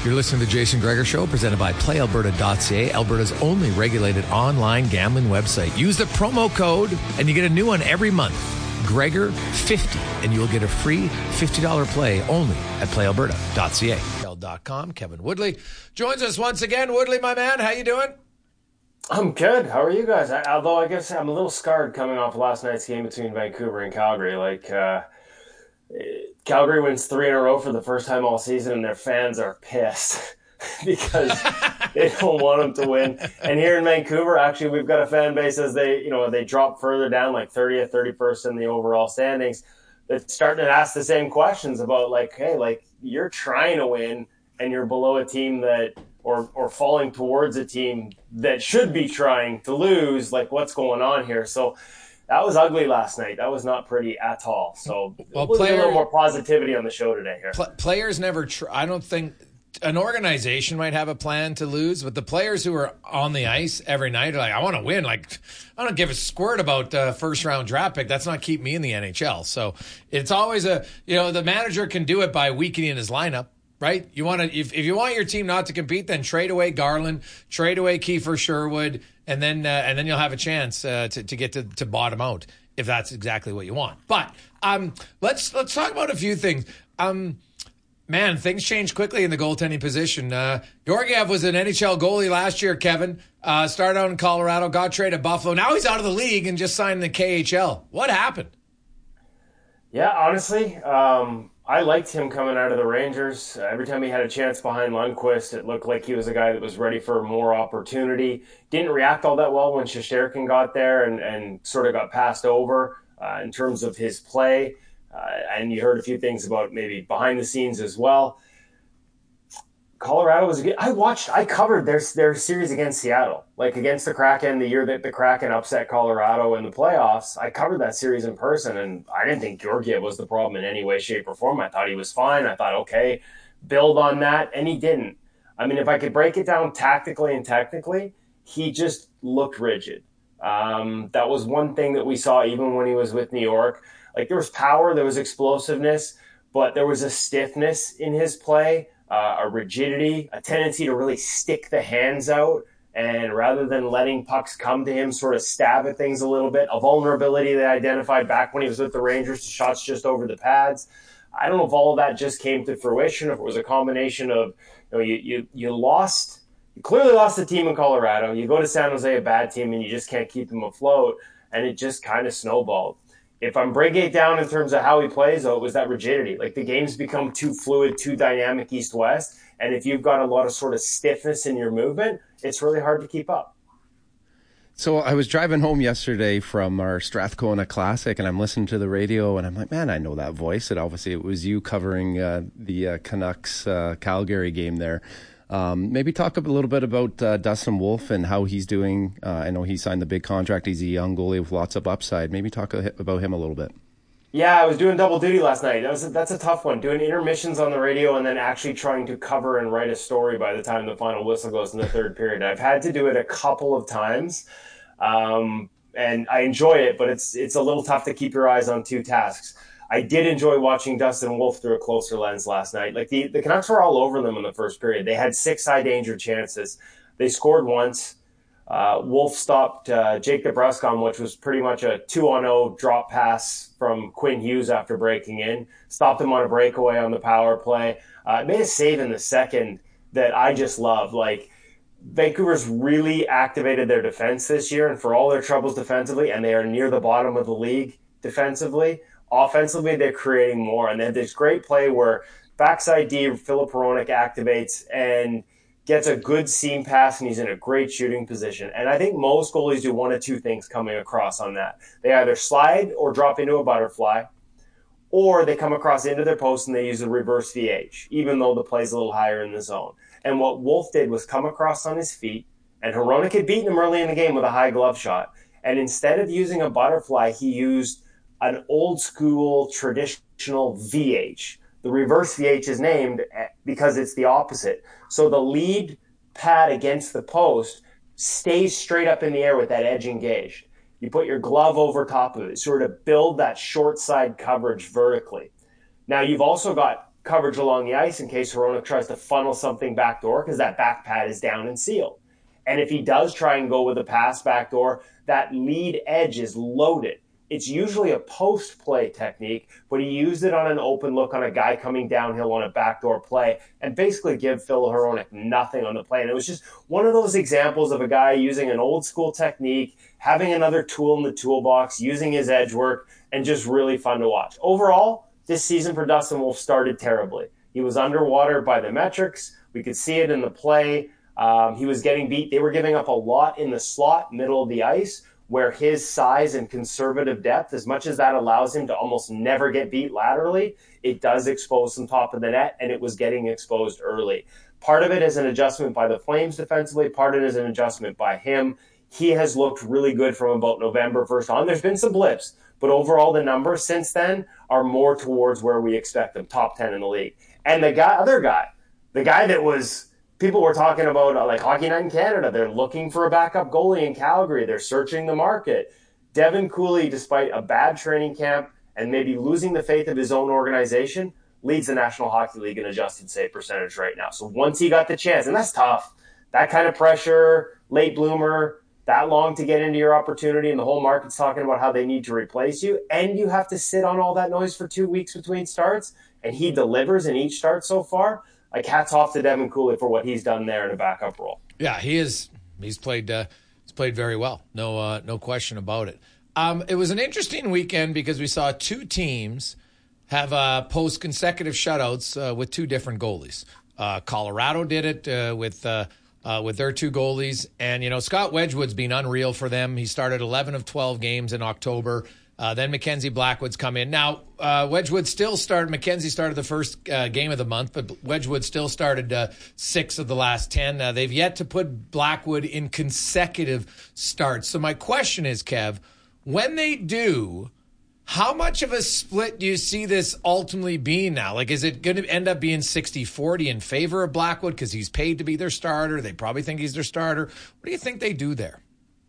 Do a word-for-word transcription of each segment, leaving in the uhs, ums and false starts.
You're listening to the Jason Gregor Show, presented by play alberta dot c a, Alberta's only regulated online gambling website. Use the promo code, and you get a new one every month. Gregor fifty, and you'll get a free fifty dollars play only at play alberta dot c a. dot com. Kevin Woodley joins us once again. Woodley, my man, how you doing? I'm good. How are you guys? I, although I guess I'm a little scarred coming off last night's game between Vancouver and Calgary. Like, uh, Calgary wins three in a row for the first time all season, and their fans are pissed because they don't want them to win. And here in Vancouver, actually, we've got a fan base as they, you know, they drop further down, like thirtieth, thirty-first in the overall standings. That's starting to ask the same questions about, like, hey, like, you're trying to win and you're below a team that, or or falling towards a team that should be trying to lose. Like, what's going on here? So that was ugly last night. That was not pretty at all. So well, we'll player, a little more positivity on the show today here. Pl- players never try. I don't think an organization might have a plan to lose, but the players who are on the ice every night are like, I want to win. Like, I don't give a squirt about uh, first round draft pick. That's not keep me in the N H L. So it's always a, you know, the manager can do it by weakening his lineup. Right? You want to, if, if you want your team not to compete, then trade away Garland, trade away Kiefer Sherwood, and then uh, and then you'll have a chance uh, to to get to, to bottom out if that's exactly what you want. But um, let's let's talk about a few things. Um, man, things change quickly in the goaltending position. Uh, Georgiev was an N H L goalie last year. Kevin uh, started out in Colorado, got traded to Buffalo. Now he's out of the league and just signed the K H L. What happened? Yeah, honestly. Um... I liked him coming out of the Rangers. Uh, every time he had a chance behind Lundqvist, it looked like he was a guy that was ready for more opportunity. Didn't react all that well when Shesterkin got there and, and sort of got passed over uh, in terms of his play. Uh, and you heard a few things about maybe behind the scenes as well. Colorado was a good. I watched, I covered their their series against Seattle, like against the Kraken, the year that the Kraken upset Colorado in the playoffs. I covered that series in person, and I didn't think Georgiev was the problem in any way, shape, or form. I thought he was fine. I thought, okay, build on that, and he didn't. I mean, if I could break it down tactically and technically, he just looked rigid. Um, that was one thing that we saw even when he was with New York. Like, there was power, there was explosiveness, but there was a stiffness in his play. Uh, a rigidity, a tendency to really stick the hands out, and rather than letting pucks come to him, sort of stab at things a little bit. A vulnerability they identified back when he was with the Rangers, shots just over the pads. I don't know if all of that just came to fruition, if it was a combination of, you know, you you, you lost, you clearly lost the team in Colorado. You go to San Jose, a bad team, and you just can't keep them afloat, and it just kind of snowballed. If I'm breaking it down in terms of how he plays, though, it was that rigidity. Like, the game's become too fluid, too dynamic east-west, and if you've got a lot of sort of stiffness in your movement, it's really hard to keep up. So I was driving home yesterday from our Strathcona Classic, and I'm listening to the radio, and I'm like, man, I know that voice. And obviously it was you covering uh, the uh, Canucks uh, Calgary game there. Um, maybe talk a little bit about uh, Dustin Wolf and how he's doing. Uh, I know he signed the big contract. He's a young goalie with lots of upside. Maybe talk a, about him a little bit. Yeah, I was doing double duty last night. That was a, that's a tough one, doing intermissions on the radio and then actually trying to cover and write a story by the time the final whistle goes in the third period. I've had to do it a couple of times, um, and I enjoy it, but it's it's a little tough to keep your eyes on two tasks. I did enjoy watching Dustin Wolf through a closer lens last night. Like, the, the Canucks were all over them in the first period. They had six high-danger chances. They scored once. Uh, Wolf stopped uh, Jake DeBruscon, which was pretty much a two on oh drop pass from Quinn Hughes after breaking in. Stopped him on a breakaway on the power play. Uh, made a save in the second that I just love. Like, Vancouver's really activated their defense this year, and for all their troubles defensively, and they are near the bottom of the league defensively. Offensively, they're creating more, and they had this great play where backside D, Filip Hronek activates and gets a good seam pass, and he's in a great shooting position. And I think most goalies do one of two things coming across on that. They either slide or drop into a butterfly, or they come across into their post and they use a reverse V H, even though the play's a little higher in the zone. And what Wolf did was come across on his feet, and Hronek had beaten him early in the game with a high glove shot. And instead of using a butterfly, he used an old school traditional V H. The reverse V H is named because it's the opposite. So the lead pad against the post stays straight up in the air with that edge engaged. You put your glove over top of it, sort of build that short side coverage vertically. Now you've also got coverage along the ice in case Hronek tries to funnel something backdoor because that back pad is down and sealed. And if he does try and go with a pass backdoor, that lead edge is loaded. It's usually a post-play technique, but he used it on an open look on a guy coming downhill on a backdoor play and basically give Phil Hronek nothing on the play. And it was just one of those examples of a guy using an old-school technique, having another tool in the toolbox, using his edge work, and just really fun to watch. Overall, this season for Dustin Wolf started terribly. He was underwater by the metrics. We could see it in the play. Um, he was getting beat. They were giving up a lot in the slot, middle of the ice, where his size and conservative depth, as much as that allows him to almost never get beat laterally, it does expose some top of the net, and it was getting exposed early. Part of it is an adjustment by the Flames defensively. Part of it is an adjustment by him. He has looked really good from about November first on. There's been some blips, but overall the numbers since then are more towards where we expect them, top ten in the league. And the guy, other guy, the guy that was... People were talking about, uh, like, Hockey Night in Canada. They're looking for a backup goalie in Calgary. They're searching the market. Devin Cooley, despite a bad training camp and maybe losing the faith of his own organization, leads the National Hockey League in adjusted save percentage right now. So once he got the chance, and that's tough, that kind of pressure, late bloomer, that long to get into your opportunity, and the whole market's talking about how they need to replace you, and you have to sit on all that noise for two weeks between starts, and he delivers in each start so far. Like, hats off to Devin Cooley for what he's done there in a backup role. Yeah, he is. He's played. Uh, he's played very well. No, uh, no question about it. Um, it was an interesting weekend because we saw two teams have uh, post consecutive shutouts uh, with two different goalies. Uh, Colorado did it uh, with uh, uh, with their two goalies, and you know Scott Wedgwood's been unreal for them. He started eleven of twelve games in October. Uh, then Mackenzie Blackwood's come in. Now, uh, Wedgwood still started. Mackenzie started the first uh, game of the month, but Wedgwood still started uh, six of the last ten. Uh, they've yet to put Blackwood in consecutive starts. So my question is, Kev, when they do, how much of a split do you see this ultimately being now? Like, is it going to end up being sixty forty in favor of Blackwood because he's paid to be their starter? They probably think he's their starter. What do you think they do there?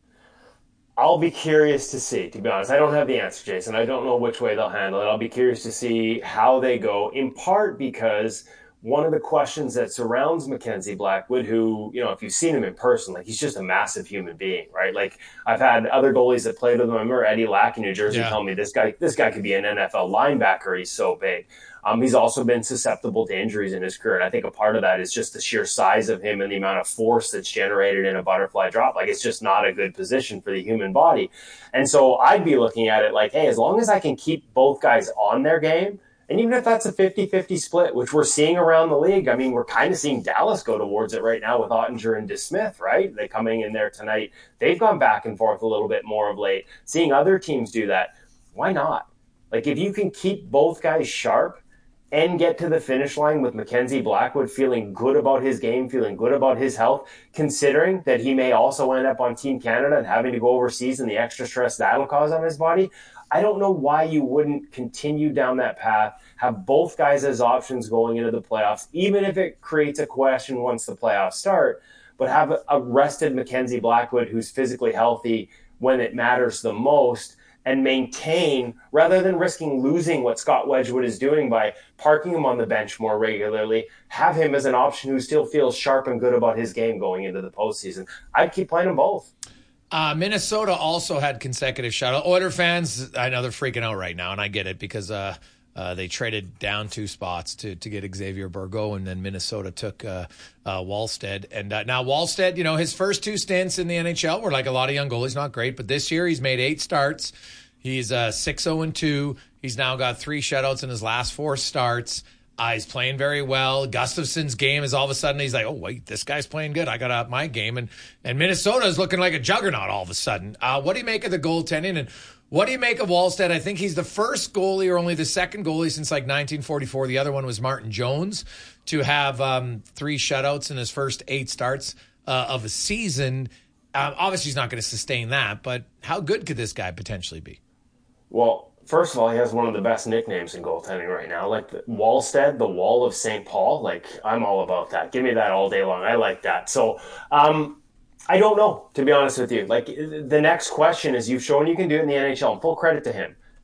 I'll be curious to see, to be honest. I don't have the answer, Jason. I don't know which way they'll handle it. I'll be curious to see how they go, in part because one of the questions that surrounds Mackenzie Blackwood, who, you know, if you've seen him in person, like, he's just a massive human being, right? Like, I've had other goalies that played with him. I remember Eddie Lack in New Jersey yeah. tell me this guy, this guy could be an N F L linebacker. He's so big. Um, he's also been susceptible to injuries in his career. And I think a part of that is just the sheer size of him and the amount of force that's generated in a butterfly drop. Like, it's just not a good position for the human body. And so I'd be looking at it like, hey, as long as I can keep both guys on their game, and even if that's a fifty-fifty split, which we're seeing around the league, I mean, we're kind of seeing Dallas go towards it right now with Ottinger and DeSmith, right? They're coming in there tonight. They've gone back and forth a little bit more of late. Seeing other teams do that, why not? Like, if you can keep both guys sharp and get to the finish line with Mackenzie Blackwood feeling good about his game, feeling good about his health, considering that he may also end up on Team Canada and having to go overseas and the extra stress that'll cause on his body, I don't know why you wouldn't continue down that path, have both guys as options going into the playoffs, even if it creates a question once the playoffs start, but have a rested Mackenzie Blackwood who's physically healthy when it matters the most, and maintain, rather than risking losing what Scott Wedgwood is doing by parking him on the bench more regularly, have him as an option who still feels sharp and good about his game going into the postseason. I'd keep playing them both. Uh, Minnesota also had consecutive shutout. Oiler fans, I know they're freaking out right now, and I get it because uh, uh, they traded down two spots to to get Xavier Bourgault, and then Minnesota took uh, uh, Wallstead. And uh, now Wallstead, you know, his first two stints in the N H L were like a lot of young goalies, not great, but this year he's made eight starts. He's uh, six oh and two. He's now got three shutouts in his last four starts. Uh, he's playing very well. Gustafson's game is all of a sudden, he's like, oh, wait, this guy's playing good. I got to up my game. And and Minnesota is looking like a juggernaut all of a sudden. Uh, what do you make of the goaltending? And what do you make of Wallstead? I think he's the first goalie or only the second goalie since like nineteen forty-four. The other one was Martin Jones to have um, three shutouts in his first eight starts uh, of a season. Um, obviously, he's not going to sustain that, but how good could this guy potentially be? Well, first of all, he has one of the best nicknames in goaltending right now. Like the Wallstead, the Wall of Saint Paul. Like, I'm all about that. Give me that all day long. I like that. So, um, I don't know, to be honest with you. Like, the next question is, you've shown you can do it in the N H L, and full credit to him.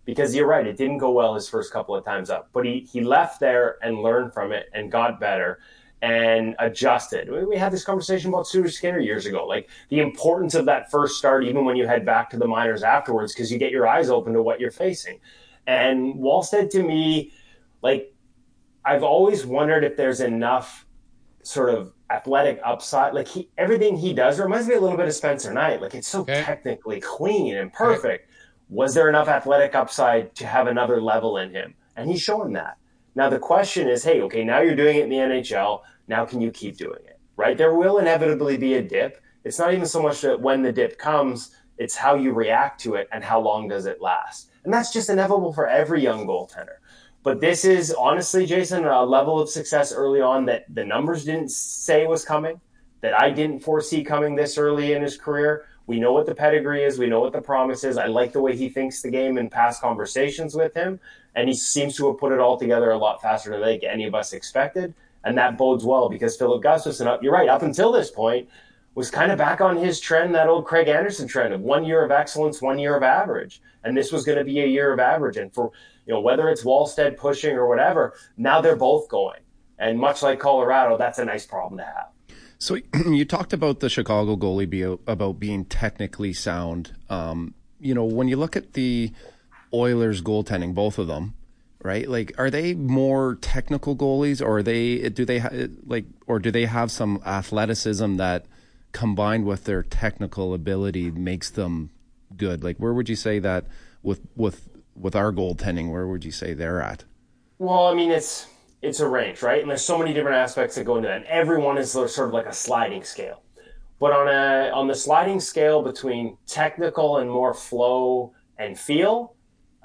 because you're right, it didn't go well his first couple of times up. But he, he left there and learned from it and got better and adjusted. We had this conversation about Stuart Skinner years ago, like the importance of that first start, even when you head back to the minors afterwards, because you get your eyes open to what you're facing. And Wallstead, to me, like, I've always wondered if there's enough sort of athletic upside. Like, he, everything he does reminds me a little bit of Spencer Knight. Like, it's so okay. technically clean and perfect. Okay. Was there enough athletic upside to have another level in him? And he's showing that. Now, the question is, hey, okay, now you're doing it in the N H L. Now can you keep doing it, right? There will inevitably be a dip. It's not even so much that when the dip comes, it's how you react to it and how long does it last. And that's just inevitable for every young goaltender. But this is, honestly, Jason, a level of success early on that the numbers didn't say was coming, that I didn't foresee coming this early in his career. We know what the pedigree is. We know what the promise is. I like the way he thinks the game in past conversations with him. And he seems to have put it all together a lot faster than I think any of us expected. And that bodes well because Philip Gustafsson, you're right, up until this point, was kind of back on his trend, that old Craig Anderson trend of one year of excellence, one year of average. And this was going to be a year of average. And for, you know, whether it's Wallstead pushing or whatever, now they're both going. And much like Colorado, that's a nice problem to have. So you talked about the Chicago goalie be, about being technically sound. Um, you know, when you look at the Oilers goaltending, both of them, right? Like, are they more technical goalies, or are they do they ha- like, or do they have some athleticism that, combined with their technical ability, makes them good? Like, where would you say that with with with our goaltending? Where would you say they're at? Well, I mean, it's it's a range, right? And there's so many different aspects that go into that. And everyone is sort of like a sliding scale. But on a on the sliding scale between technical and more flow and feel,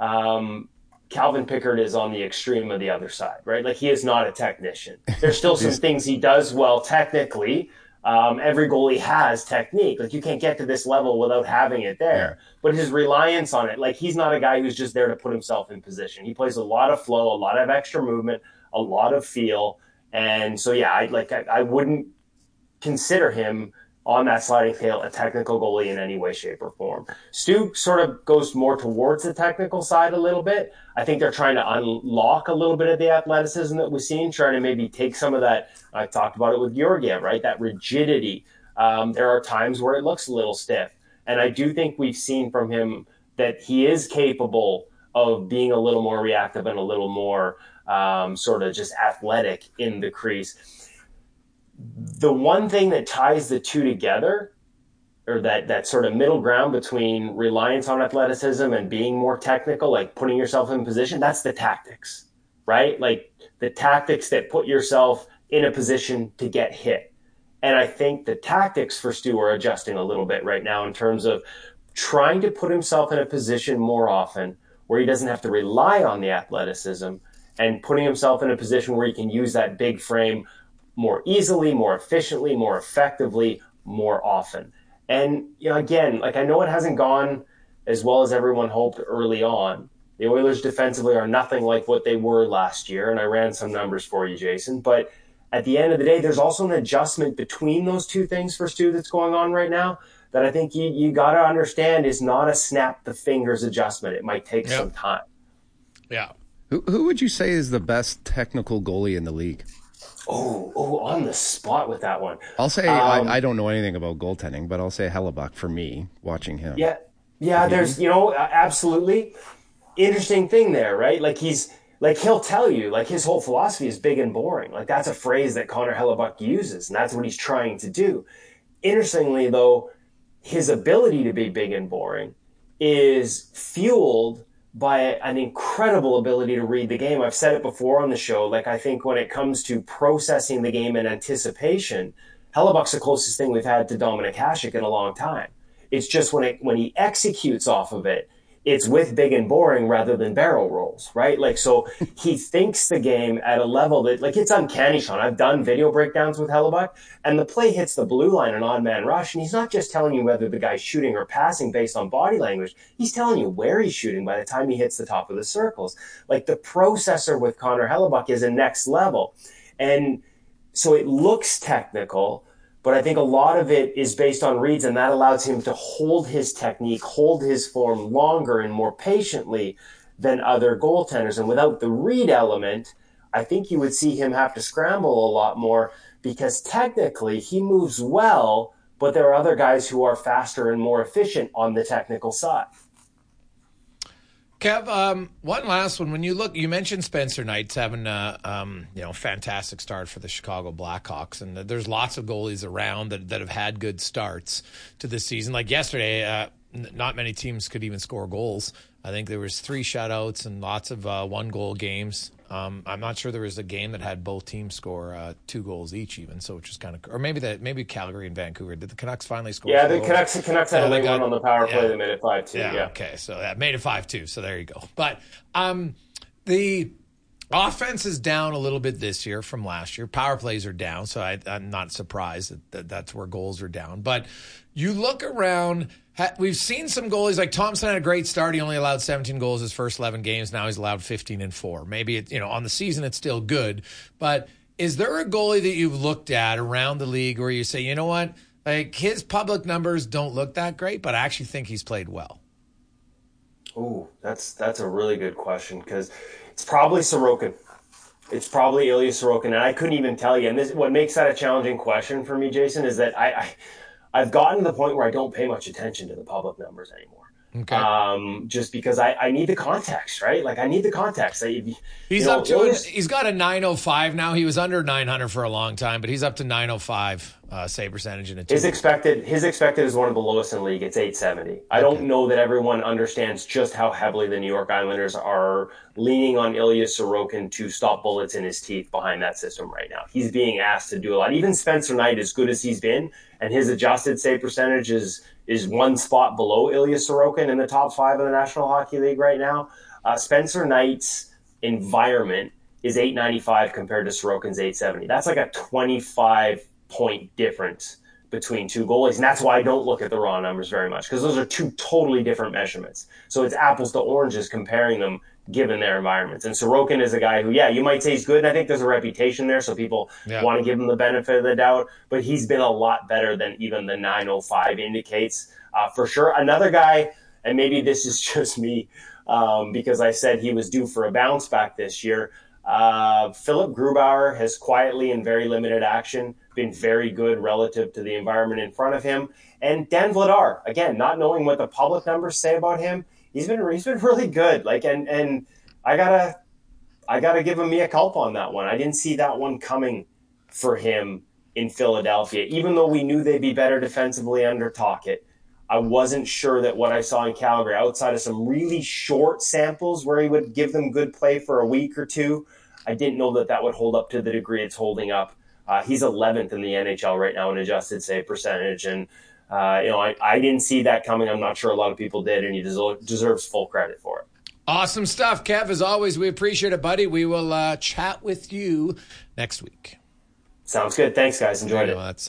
um, Calvin Pickard is on the extreme of the other side, right? Like, he is not a technician. There's still some things he does well technically. Um, every goalie has technique. Like, you can't get to this level without having it there. Yeah. But his reliance on it, like, he's not a guy who's just there to put himself in position. He plays a lot of flow, a lot of extra movement, a lot of feel. And so, yeah, I like I, I wouldn't consider him on that sliding scale a technical goalie in any way, shape, or form. Stu sort of goes more towards the technical side a little bit. I think they're trying to unlock a little bit of the athleticism that we've seen, trying to maybe take some of that. I talked about it with Georgiev, right? That rigidity. Um, there are times where it looks a little stiff. And I do think we've seen from him that he is capable of being a little more reactive and a little more um, sort of just athletic in the crease. The one thing that ties the two together, or that, that sort of middle ground between reliance on athleticism and being more technical, like putting yourself in position, that's the tactics, right? Like the tactics that put yourself in a position to get hit. And I think the tactics for Stu are adjusting a little bit right now in terms of trying to put himself in a position more often where he doesn't have to rely on the athleticism, and putting himself in a position where he can use that big frame more easily, more efficiently, more effectively, more often. And, you know, again, like, I know it hasn't gone as well as everyone hoped early on. The Oilers defensively are nothing like what they were last year, and I ran some numbers for you, Jason. But at the end of the day, there's also an adjustment between those two things for Stu that's going on right now that I think you, you got to understand is not a snap the fingers adjustment. It might take yep. some time. Yeah. Who, who would you say is the best technical goalie in the league? Oh, oh, on the spot with that one. I'll say um, I, I don't know anything about goaltending, but I'll say Hellebuck for me, watching him. Yeah, yeah. Maybe. There's, you know, absolutely interesting thing there, right? Like he's like he'll tell you, like his whole philosophy is big and boring. Like that's a phrase that Connor Hellebuck uses, and that's what he's trying to do. Interestingly, though, his ability to be big and boring is fueled by an incredible ability to read the game. I've said it before on the show. Like, I think when it comes to processing the game in anticipation, Hellebuck's the closest thing we've had to Dominic Hasek in a long time. It's just when it, when he executes off of it, it's with big and boring rather than barrel rolls, right? Like, so he thinks the game at a level that, like, it's uncanny, Sean. I've done video breakdowns with Hellebuck, and the play hits the blue line, an odd man rush, and he's not just telling you whether the guy's shooting or passing based on body language. He's telling you where he's shooting by the time he hits the top of the circles. Like, the processor with Connor Hellebuck is a next level. And so it looks technical, but I think a lot of it is based on reads, and that allows him to hold his technique, hold his form longer and more patiently than other goaltenders. And without the read element, I think you would see him have to scramble a lot more because technically he moves well, but there are other guys who are faster and more efficient on the technical side. Kev, um, one last one. When you look, you mentioned Spencer Knight's having a um, you know fantastic start for the Chicago Blackhawks, and there's lots of goalies around that, that have had good starts to this season. Like yesterday, uh, n- not many teams could even score goals. I think there was three shutouts and lots of uh, one-goal games. Um, I'm not sure there was a game that had both teams score uh, two goals each, even. So, which is kind of, or maybe that maybe Calgary and Vancouver. Did the Canucks finally score? Yeah, the Canucks, the Canucks had yeah, a late got, one on the power play yeah, that made it five two. Yeah, yeah, okay, so that made it five two. So there you go. But um, the offense is down a little bit this year from last year. Power plays are down, so I, I'm not surprised that, that that's where goals are down. But you look around. We've seen some goalies like Thompson had a great start. He only allowed seventeen goals his first eleven games. Now he's allowed fifteen and four. Maybe it, you know, on the season it's still good. But is there a goalie that you've looked at around the league where you say, you know what, like his public numbers don't look that great, but I actually think he's played well? Ooh, that's that's a really good question because it's probably Sorokin. It's probably Ilya Sorokin, and I couldn't even tell you. And this, what makes that a challenging question for me, Jason, is that I. I I've gotten to the point where I don't pay much attention to the public numbers anymore. Okay. Um, just because I, I need the context, right? Like I need the context. I, he's know, up to a, he's got a nine oh five now. He was under nine hundred for a long time, but he's up to nine oh five uh, save percentage in a two. His expected his expected is one of the lowest in the league. It's eight seventy. I don't okay. know that everyone understands just how heavily the New York Islanders are leaning on Ilya Sorokin to stop bullets in his teeth behind that system right now. He's being asked to do a lot. Even Spencer Knight, as good as he's been, and his adjusted save percentage is is one spot below Ilya Sorokin in the top five of the National Hockey League right now. Uh, Spencer Knight's environment is eight ninety-five compared to Sorokin's eight seventy. That's like a twenty-five point difference between two goalies. And that's why I don't look at the raw numbers very much, because those are two totally different measurements. So it's apples to oranges comparing them given their environments. And Sorokin is a guy who, yeah, you might say he's good. And I think there's a reputation there, so people yeah. want to give him the benefit of the doubt. But he's been a lot better than even the nine oh five indicates, uh, for sure. Another guy, and maybe this is just me, um, because I said he was due for a bounce back this year, uh, Philip Grubauer has quietly, in very limited action, been very good relative to the environment in front of him. And Dan Vladar, again, not knowing what the public numbers say about him, He's been he's been really good. Like and and I gotta I gotta give him mea culpa on that one. I didn't see that one coming for him in Philadelphia. Even though we knew they'd be better defensively under Tocchet, I wasn't sure that what I saw in Calgary, outside of some really short samples where he would give them good play for a week or two, I didn't know that that would hold up to the degree it's holding up. Uh, he's eleventh in the N H L right now in adjusted save percentage, and Uh, you know, I, I didn't see that coming. I'm not sure a lot of people did, and he deserves, deserves full credit for it. Awesome stuff, Kev. As always, we appreciate it, buddy. We will uh, chat with you next week. Sounds good. Thanks, guys. Enjoyed it. That's